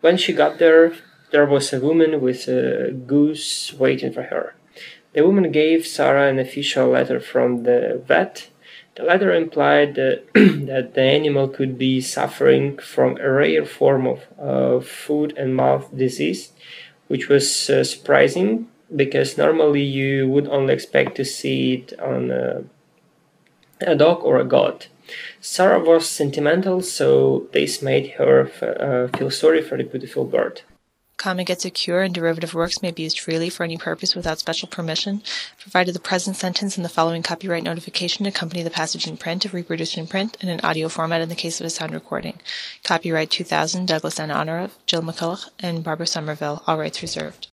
When she got there, there was a woman with a goose waiting for her. The woman gave Sarah an official letter from the vet. The letter implied that the animal could be suffering from a rare form of foot and mouth disease, which was surprising because normally you would only expect to see it on a dog or a goat. Sarah was sentimental, so this made her feel sorry for the beautiful bird. Comma gets a cure, and derivative works may be used freely for any purpose without special permission, provided the present sentence and the following copyright notification accompany the passage in print, if reproduced in print, in an audio format in the case of a sound recording. Copyright 2000, Douglas N. Honor of, Jill McCulloch, and Barbara Somerville, all rights reserved.